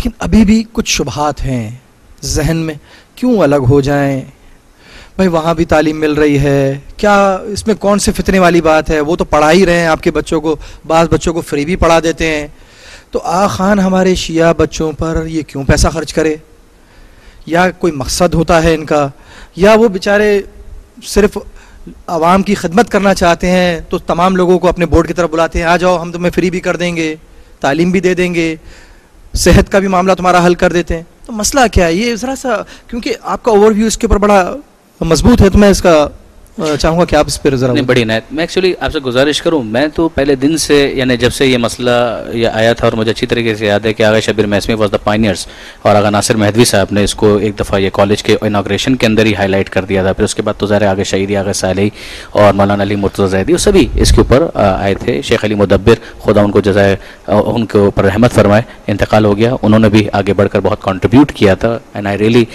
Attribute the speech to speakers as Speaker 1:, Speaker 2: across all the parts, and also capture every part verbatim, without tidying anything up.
Speaker 1: لیکن ابھی بھی کچھ شبہات ہیں ذہن میں، کیوں الگ ہو جائیں بھائی، وہاں بھی تعلیم مل رہی ہے، کیا اس میں کون سے فتنے والی بات ہے، وہ تو پڑھا ہی رہے ہیں آپ کے بچوں کو، بعض بچوں کو فری بھی پڑھا دیتے ہیں، تو آغا خان ہمارے شیعہ بچوں پر یہ کیوں پیسہ خرچ کرے؟ یا کوئی مقصد ہوتا ہے ان کا، یا وہ بیچارے صرف عوام کی خدمت کرنا چاہتے ہیں تو تمام لوگوں کو اپنے بورڈ کی طرف بلاتے ہیں، آ جاؤ ہم تمہیں فری بھی کر دیں گے، تعلیم بھی دے دیں گے، صحت کا بھی معاملہ تمہارا حل کر دیتے ہیں. تو مسئلہ کیا ہے یہ ذرا سا، کیونکہ آپ کا اوور ویو اس کے اوپر بڑا مضبوط ہے، تو میں اس کا چاہوں گا کہ آپ اس پر ذرا.
Speaker 2: نہیں بڑی نہایت میں ایکچولی آپ سے گزارش کروں، میں تو پہلے دن سے یعنی جب سے یہ مسئلہ یہ آیا تھا، اور مجھے اچھی طریقے سے یاد ہے کہ Agha Shabbir Maisami was the pioneers, اور آغا ناصر مہدوی صاحب نے اس کو ایک دفعہ یہ کالج کے انوگریشن کے اندر ہی ہائی لائٹ کر دیا تھا. پھر اس کے بعد تو ظاہر آگے شہیدی آغا صالحی اور مولانا علی مرتضیٰ زیدی اور سبھی اس کے اوپر آئے تھے. شیخ علی مدبر خدا ان کو جزائے ان کے اوپر رحمت فرمائے، انتقال ہو گیا، انہوں نے بھی آگے بڑھ کر بہت کنٹریبیوٹ کیا تھا. And I really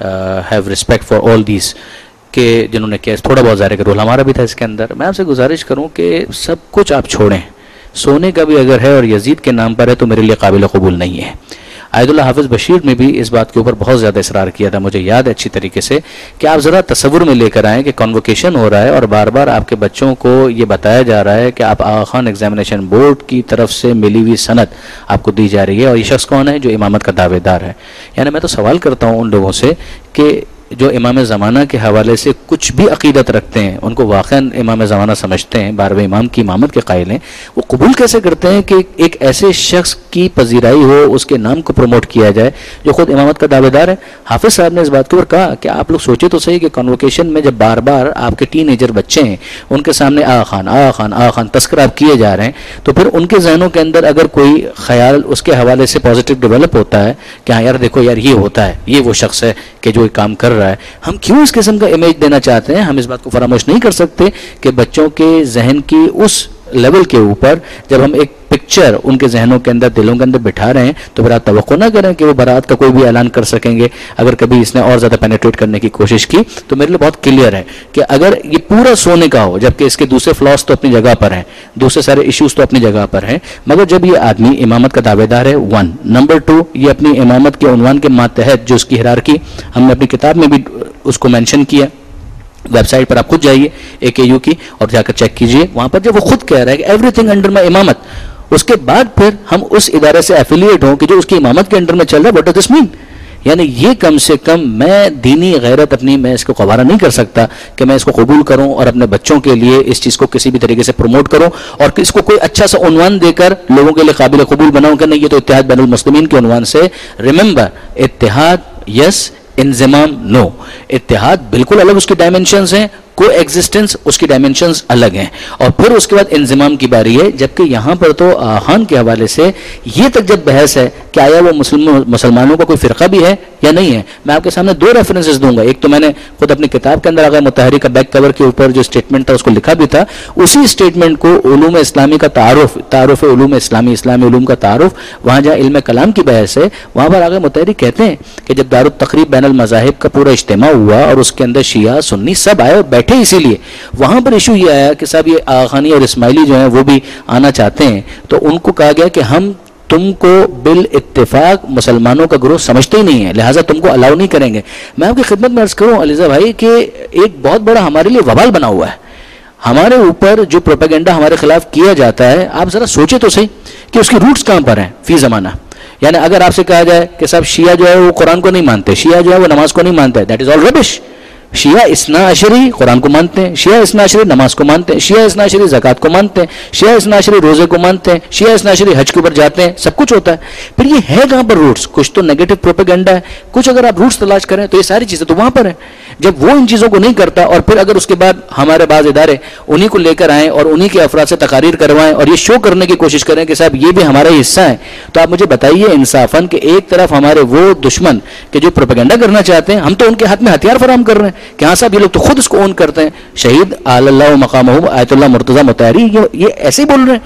Speaker 2: have respect for all these کہ جنہوں نے کیا تھوڑا بہت ظاہر کہ رول ہمارا بھی تھا اس کے اندر. میں آپ سے گزارش کروں کہ سب کچھ آپ چھوڑیں، سونے کا بھی اگر ہے اور یزید کے نام پر ہے تو میرے لیے قابل قبول نہیں ہے. آیت اللہ حافظ بشیر نے بھی اس بات کے اوپر بہت زیادہ اصرار کیا تھا، مجھے یاد ہے اچھی طریقے سے، کہ آپ ذرا تصور میں لے کر آئیں کہ کنووکیشن ہو رہا ہے اور بار بار آپ کے بچوں کو یہ بتایا جا رہا ہے کہ آپ آغا خان ایگزامینیشن بورڈ کی طرف سے ملی ہوئی سند آپ کو دی جا رہی ہے، اور یہ شخص کون ہے جو امامت کا دعوے دار ہے. یعنی میں تو سوال کرتا ہوں ان لوگوں سے کہ جو امام زمانہ کے حوالے سے کچھ بھی عقیدت رکھتے ہیں، ان کو واقعا امام زمانہ سمجھتے ہیں، بارہویں امام کی امامت کے قائل ہیں، وہ قبول کیسے کرتے ہیں کہ ایک ایسے شخص کی پذیرائی ہو، اس کے نام کو پروموٹ کیا جائے جو خود امامت کا دعوے دار ہے؟ حافظ صاحب نے اس بات کے اوپر کہا کہ آپ لوگ سوچے تو صحیح کہ کنووکیشن میں جب بار بار آپ کے ٹین ایجر بچے ہیں، ان کے سامنے آغا خان آغا خان آغا خان تذکرہ آپ کیے جا رہے ہیں، تو پھر ان کے ذہنوں کے اندر اگر کوئی خیال اس کے حوالے سے پازیٹیو ڈیولپ ہوتا ہے کہ ہاں یار دیکھو یار یہ ہوتا ہے، یہ وہ شخص ہے کہ جو کام کر رہا ہے، ہم کیوں اس قسم کا امیج دینا چاہتے ہیں؟ ہم اس بات کو فراموش نہیں کر سکتے کہ بچوں کے ذہن کی اس لیول کے اوپر جب ہم ایک پکچر ان کے ذہنوں کے اندر دلوں کے اندر بٹھا رہے ہیں تو پھر آپ توقع نہ کریں کہ وہ برات کا کوئی بھی اعلان کر سکیں گے. اگر کبھی اس نے اور زیادہ پینیٹریٹ کرنے کی کوشش کی تو میرے لیے بہت کلیئر ہے کہ اگر یہ پورا سونے کا ہو، جبکہ اس کے دوسرے فلاس تو اپنی جگہ پر ہیں، دوسرے سارے ایشوز تو اپنی جگہ پر ہیں، مگر جب یہ آدمی امامت کا دعوے دار ہے، ون نمبر ٹو یہ اپنی امامت کے عنوان کے ماتحت جو اس کی ہیرارکی ہم نے اپنی کتاب میں بھی اس کو مینشن کیا، ویب سائٹ پر آپ خود جائیے اے کے یو کی اور جا کر چیک کیجئے، وہاں پر جب وہ خود کہہ رہا ہے کہ ایوری تھنگ انڈر مائی امامت، اس کے بعد پھر ہم اس ادارے سے ایفیلیٹ ہوں کہ جو اس کی امامت کے انڈر میں چل رہا ہے، واٹ ڈز دس مین؟ یعنی یہ کم سے کم میں دینی غیرت اپنی میں اس کو قبارہ نہیں کر سکتا کہ میں اس کو قبول کروں اور اپنے بچوں کے لیے اس چیز کو کسی بھی طریقے سے پروموٹ کروں اور اس کو کوئی اچھا سا عنوان دے کر لوگوں کے لیے قابل قبول بناؤں کہ نہیں یہ تو اتحاد بین المسلمین کے عنوان سے. ریممبر، اتحاد یس، انضمام نو. اتحاد بالکل الگ اس کی ڈائمنشنز ہیں، کو ایگزسٹنس اس کی ڈائمنشنز الگ ہیں، اور پھر اس کے بعد انضمام کی باری ہے. جبکہ یہاں پر تو خان کے حوالے سے یہ تک جب بحث ہے کہ آیا وہ مسلم مسلمانوں کا کوئی فرقہ بھی ہے یا نہیں ہے، میں آپ کے سامنے دو ریفرنسز دوں گا. ایک تو میں نے خود اپنی کتاب کے اندر آغا مطہری کا بیک کور کے اوپر جو اسٹیٹمنٹ تھا اس کو لکھا بھی تھا، اسی اسٹیٹمنٹ کو علوم اسلامی کا تعارف تعارف علوم اسلامی اسلامی علوم کا تعارف، وہاں جہاں علم کلام کی بحث ہے وہاں پر آغا مطہری کہتے ہیں کہ جب دار التقریب بین المذاہب کا پورا اجتماع ہوا اور اس کے اندر شیعہ سنی سب آئے اور بیٹھے، اسی لیے وہاں پر ایشو یہ آیا کہ صاحب یہ آغانی اور اسماعیلی جو ہیں وہ بھی آنا چاہتے ہیں، تو ان کو کہا گیا کہ ہم تم کو بالاتفاق مسلمانوں کا گروہ سمجھتے ہی نہیں ہے، لہٰذا تم کو الاؤ نہیں کریں گے. میں آپ کی خدمت میں عرض کروں علیزہ بھائی کہ ایک بہت بڑا ہمارے لیے وبال بنا ہوا ہے. ہمارے اوپر جو پروپیگنڈا ہمارے خلاف کیا جاتا ہے، آپ ذرا سوچے تو صحیح کہ اس کی روٹس کہاں پر ہیں فی زمانہ. یعنی اگر آپ سے کہا جائے کہ صاحب شیعہ جو ہے وہ قرآن کو نہیں مانتے، شیعہ جو ہے وہ نماز کو نہیں مانتے، دیٹ از آل ربش. شیعہ اثنا عشری قرآن کو مانتے ہیں، شیعہ اثنا عشری نماز کو مانتے ہیں، شیعہ اثنا عشری زکوٰۃ کو مانتے ہیں، شیعہ اثنا عشری روزے کو مانتے ہیں، شیعہ اثنا عشری حج کے اوپر جاتے ہیں، سب کچھ ہوتا ہے. پھر یہ ہے کہاں پر روٹس؟ کچھ تو نیگیٹو پروپیگنڈا ہے، کچھ اگر آپ روٹس تلاش کریں تو یہ ساری چیزیں تو وہاں پر ہیں. جب وہ ان چیزوں کو نہیں کرتا اور پھر اگر اس کے بعد ہمارے بعض ادارے انہی کو لے کر آئیں اور انہی کے افراد سے تقاریر کروائیں اور یہ شو کرنے کی کوشش کریں کہ صاحب یہ بھی ہمارا ہی حصہ ہے، تو آپ مجھے بتائیے انصافاً کہ ایک طرف ہمارے وہ دشمن کہ جو پروپیگنڈا کرنا چاہتے ہیں، ہم تو ان کے ہاتھ میں ہتھیار فراہم کر رہے ہیں کہ ہاں صاحب یہ لوگ تو خود اس کو اون کرتے ہیں. شہید آل اللہ مقامہ آیت اللہ مرتضیٰ مطہری یہ ایسے ہی بول رہے ہیں.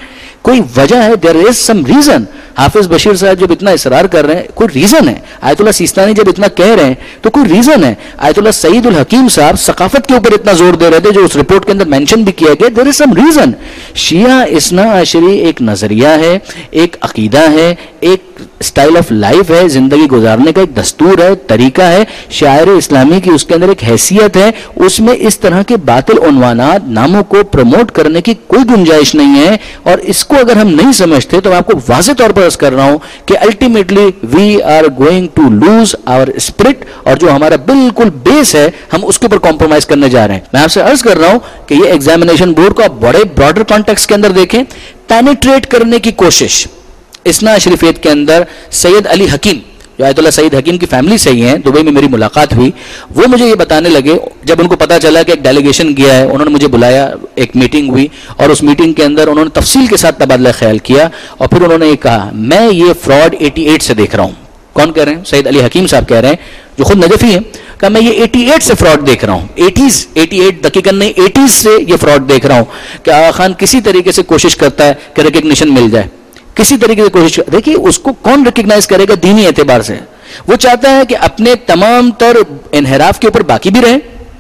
Speaker 2: کوئی وجہ ہے, دیر از سم ریزن. حافظ بشیر صاحب جب اتنا اصرار کر رہے ہیں کوئی ریزن ہے. آیت اللہ سیستانی جب اتنا کہہ رہے ہیں تو کوئی ریزن ہے. آیت اللہ سعید الحکیم صاحب ثقافت کے اوپر اتنا زور دے رہے تھے جو اس رپورٹ کے اندر مینشن بھی کیا گیا, دیر از سم ریزن. شیعہ اثنا عشری ایک نظریہ ہے, ایک عقیدہ ہے, ایک اسٹائل آف لائف ہے, زندگی گزارنے کا ایک دستور ہے, طریقہ ہے. شاعر اسلامی کی اس کے اندر ایک حیثیت ہے, اس میں اس طرح کے باطل عنوانات ناموں کو پروموٹ کرنے کی کوئی گنجائش نہیں ہے. اور اس کو اگر ہم نہیں سمجھتے تو میں آپ کو واضح طور پر عرض کر رہا ہوں کہ ultimately we are going to lose our spirit, اور جو ہمارا بالکل بیس ہے ہم اس کے اوپر کمپرومائز کرنے جا رہے ہیں. میں آپ سے عرض کر رہا ہوں کہ یہ ایگزامینیشن بورڈ کو آپ بڑے براڈر کانٹیکس کے اندر دیکھیں. پینیٹریٹ کرنے کی کوشش اثنا عشری فیت کے اندر سید علی حکیم جو آیت اللہ سعید حکیم کی فیملی سے ہی ہیں, دبئی میں میری ملاقات ہوئی, وہ مجھے یہ بتانے لگے جب ان کو پتا چلا کہ ایک ڈیلیگیشن گیا ہے, انہوں نے مجھے بلایا, ایک میٹنگ ہوئی اور اس میٹنگ کے اندر انہوں نے تفصیل کے ساتھ تبادلہ خیال کیا اور پھر انہوں نے یہ کہا میں یہ فراڈ اٹھاسی سے دیکھ رہا ہوں. کون کہہ رہے ہیں؟ سید علی حکیم صاحب کہہ رہے ہیں جو خود نجفی ہیں. کہ میں یہ اٹھاسی سے فراڈ دیکھ رہا ہوں, ایٹیز اٹھاسی دقیقاً نہیں ایٹیز سے یہ فراڈ دیکھ رہا ہوں کہ آغا خان کسی طریقے سے کوشش کرتا ہے کہ ریکگنیشن مل جائے, کسی طریقے سے کوشش. دیکھیے اس کو کون ریکگنائز کرے گا دینی اعتبار سے؟ وہ چاہتا ہے کہ اپنے تمام تر انحراف کے اوپر باقی بھی رہے,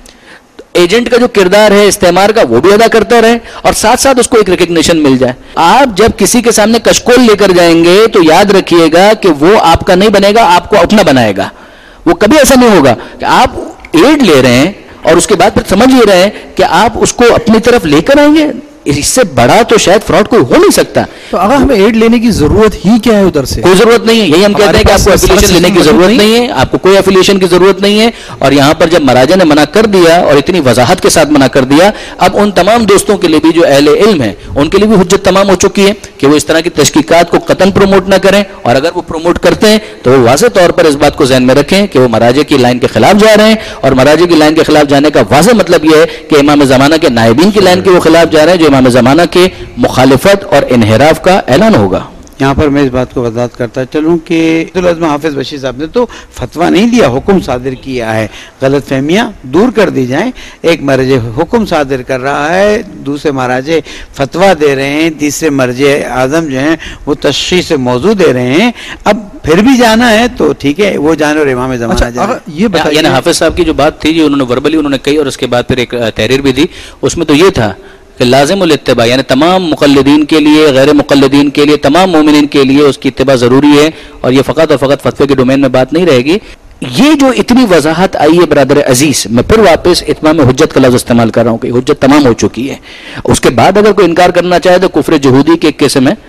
Speaker 2: ایجنٹ کا جو کردار ہے استعمار کا وہ بھی ادا کرتا رہے, اور ساتھ ساتھ اس کو ایک ریکگنیشن مل جائے. آپ جب کسی کے سامنے کشکول لے کر جائیں گے تو یاد رکھیے گا کہ وہ آپ کا نہیں بنے گا, آپ کو اپنا بنائے گا. وہ کبھی ایسا نہیں ہوگا کہ آپ ایڈ لے رہے ہیں اور اس کے بعد پھر سمجھ لے رہے ہیں کہ آپ اس کو اپنی طرف لے کر آئیں گے. اس سے بڑا تو شاید فراڈ کوئی ہو نہیں سکتا.
Speaker 1: تو اگر ہمیں ایڈ لینے کی ضرورت ہی کیا ہے ادھر سے؟
Speaker 2: کوئی ضرورت نہیں ہے. یہی ہم کہتے ہیں کہ آپ کو ایفیلیشن لینے کی ضرورت نہیں ہے, آپ کو کوئی ایفیلیشن کی ضرورت نہیں ہے. اور یہاں پر جب مراجع نے منع کر دیا اور اتنی وضاحت کے ساتھ منع کر دیا, اب ان تمام دوستوں کے لیے بھی جو اہل علم ہیں ان کے لیے بھی حجت تمام ہو چکی ہے کہ وہ اس طرح کی تحقیقات کو قطعاً پروموٹ نہ کریں, اور اگر وہ پروموٹ کرتے ہیں تو وہ واضح طور پر اس بات کو ذہن میں رکھیں کہ وہ مراجع کی لائن کے خلاف جا رہے ہیں. اور مراجع کی لائن کے خلاف جانے کا واضح مطلب یہ ہے کہ امام زمانہ کے نائبین کی لائن کے وہ خلاف جا رہے ہیں جو امام زمانہ کے مخالفت اور انحراف کا اعلان ہوگا.
Speaker 3: یہاں پر میں اس بات کو وضاحت کرتا چلوں کہ عبدالعظم حافظ بشیر صاحب نے تو فتویٰ نہیں دیا, حکم صادر کیا ہے. غلط فہمیاں دور کر دی جائیں. ایک مرجع حکم صادر کر رہا ہے, دوسرے مراجع فتویٰ دے رہے ہیں, تیسرے مرجع اعظم جو ہیں وہ تشریح سے موضوع دے رہے ہیں. اب پھر بھی جانا ہے تو ٹھیک ہے, وہ جانے اور امام زمانہ جانے.
Speaker 1: یہ بتائیے,
Speaker 2: یعنی حافظ صاحب کی جو بات تھی جو انہوں نے وربلی انہوں نے کہی اور اس کے بعد پھر ایک تحریر بھی دی, اس میں تو یہ تھا کہ لازم الاتباع, یعنی تمام مقلدین کے لیے, غیر مقلدین کے لیے, تمام مومنین کے لیے اس کی اتباع ضروری ہے, اور یہ فقط اور فقط فتوے کے ڈومین میں بات نہیں رہے گی. یہ جو اتنی وضاحت آئی ہے برادر عزیز, میں پھر واپس اتمام حجت کا لفظ استعمال کر رہا ہوں کہ حجت تمام ہو چکی ہے. اس کے بعد اگر کوئی انکار کرنا چاہے تو کفر جہودی کے ایک قسم ہے,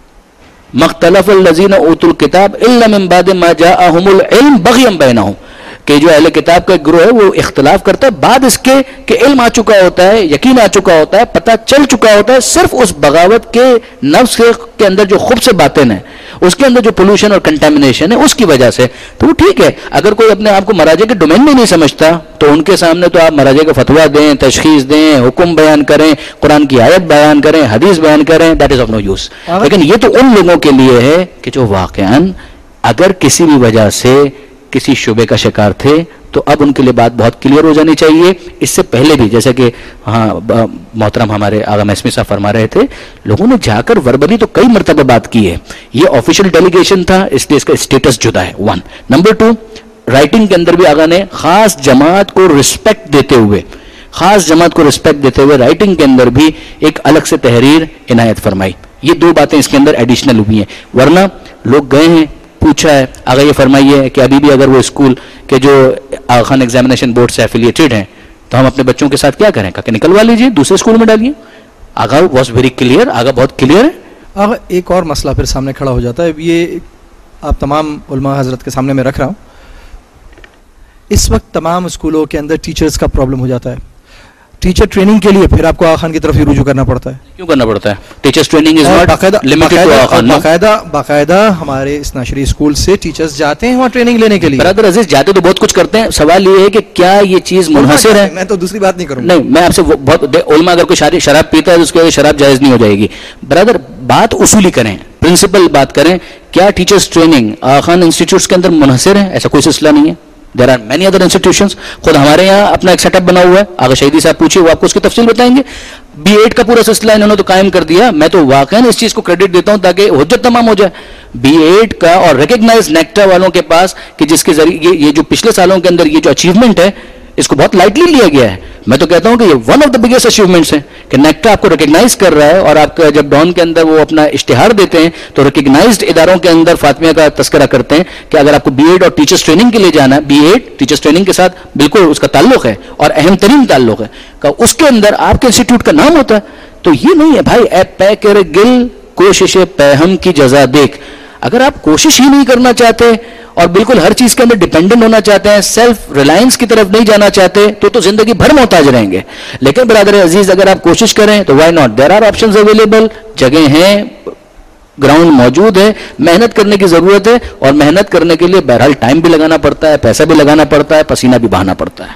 Speaker 2: مختلف الذین اوتوا الکتاب الا من بعد ما جاءهم العلم بغیا بینہم, کہ جو اہل کتاب کا گروہ ہے وہ اختلاف کرتا ہے بعد اس کے کہ علم آ چکا ہوتا ہے, یقین آ چکا ہوتا ہے, پتہ چل چکا ہوتا ہے, صرف اس بغاوت کے نفس کے اندر جو خوب سے باتیں ہیں, اس کے اندر جو پولوشن اور کنٹامنیشن ہے اس کی وجہ سے. تو وہ ٹھیک ہے, اگر کوئی اپنے آپ کو مراجع کے ڈومین میں نہیں سمجھتا تو ان کے سامنے تو آپ مراجع کا فتویٰ دیں, تشخیص دیں, حکم بیان کریں, قرآن کی آیت بیان کریں, حدیث بیان کریں, that is of no use. لیکن یہ تو ان لوگوں کے لیے ہے کہ جو واقعاً اگر کسی بھی وجہ سے کسی شعبے کا شکار تھے تو اب ان کے لیے بات بہت کلیئر ہو جانی چاہیے. اس سے پہلے بھی جیسے کہ ہاں محترم ہمارے آغا محسمی صاحب فرما رہے تھے, لوگوں نے جا کر وربلی تو کئی مرتبہ بات کی ہے. یہ آفیشیل ڈیلیگیشن تھا اس لیے اس کا اسٹیٹس جدا ہے. ون نمبر ٹو, رائٹنگ کے اندر بھی آغا نے خاص جماعت کو رسپیکٹ دیتے ہوئے خاص جماعت کو رسپیکٹ دیتے ہوئے رائٹنگ کے اندر بھی ایک الگ سے تحریر عنایت فرمائی. یہ دو باتیں اس کے اندر ایڈیشنل ہوئی ہیں, ورنہ لوگ گئے ہیں, پوچھا ہے, آگے یہ فرمائیے کہ ابھی بھی اگر وہ اسکول کے جو آغا خان ایگزامینیشن بورڈ سے ایفیلیٹڈ ہیں تو ہم اپنے بچوں کے ساتھ کیا کریں, کہ نکلوا لیجیے, دوسرے اسکول میں ڈالیے. Aga was very clear, Aga بہت کلیئر ہے.
Speaker 1: آغا ایک اور مسئلہ پھر سامنے کھڑا ہو جاتا ہے, یہ آپ تمام علماء حضرت کے سامنے میں رکھ رہا ہوں. اس وقت تمام اسکولوں کے اندر ٹیچرز کا پرابلم ہو جاتا ہے. ٹیچر ٹریننگ کے لیے پھر آپ کو آغا خان کی طرف ہی رجوع کرنا پڑتا ہے.
Speaker 2: کیوں کرنا پڑتا ہے؟ Teachers training is not limited to Aga Khan.
Speaker 1: باقاعدہ باقاعدہ ہمارے اس ناشری اسکول سے ٹیچرز جاتے ہیں وہاں ٹریننگ لینے کے لیے.
Speaker 2: برادر عزیز جاتے تو بہت کچھ کرتے ہیں, سوال یہ ہے کہ کیا یہ چیز منحصر ہے؟
Speaker 1: میں تو دوسری بات نہیں کروں.
Speaker 2: نہیں, میں آپ سے بہت علماء اگر کوئی شراب پیتا ہے تو اس کے شراب جائز نہیں ہو جائے گی. برادر بات اصولی کریں, پرنسپل بات کریں. کیا teachers training Aga Khan institutes کے اندر منحصر ہے؟ ایسا کوئی سلسلہ نہیں ہے. There are many other institutions. خود ہمارے یہاں اپنا ایک سیٹ اپ بنا ہوا ہے, آغا شہیدی صاحب پوچھیے وہ آپ کو اس کی تفصیل بتائیں گے. बी एड का पूरा सिलसिला इन्होंने तो कायम कर दिया. मैं तो वाकई इस चीज को क्रेडिट देता हूं ताकि हुज्जत तमाम हो जाए. बी एड का और रिकग्नाइज नेक्टा वालों के पास कि जिसके जरिए ये, ये जो पिछले सालों के अंदर ये जो अचीवमेंट है इसको बहुत लाइटली लिया गया है. मैं तो कहता हूं कि ये one of the biggest achievements हैं कि नेक्टा आपको रिकग्नाइज कर रहा है. और आपका जब डॉन के अंदर वो अपना इश्तिहार देते हैं तो रिकग्नाइज्ड इदारों के अंदर फातिमा का तस्करा करते हैं कि अगर आपको बीएड और टीचर्स ट्रेनिंग के लिए जाना है, बीएड टीचर्स ट्रेनिंग के साथ बिल्कुल उसका ताल्लुक है और अहम तरीन ताल्लुक है का उसके अंदर आपके इंस्टीट्यूट का नाम होता है. तो ये नहीं है भाई ए पै कर गिल कोशिश पैहम की जजा देख. अगर आप कोशिश ही नहीं करना चाहते और बिल्कुल हर चीज के अंदर डिपेंडेंट होना चाहते हैं, सेल्फ रिलायंस की तरफ नहीं जाना चाहते, तो तो जिंदगी भर मोहताज रहेंगे. लेकिन ब्रदर अजीज अगर आप कोशिश करें तो why not, there are options available, जगह हैं, ग्राउंड मौजूद है, मेहनत करने की जरूरत है. और मेहनत करने के लिए बहरहाल टाइम भी लगाना पड़ता है, पैसा भी लगाना पड़ता है, पसीना भी बहाना पड़ता है.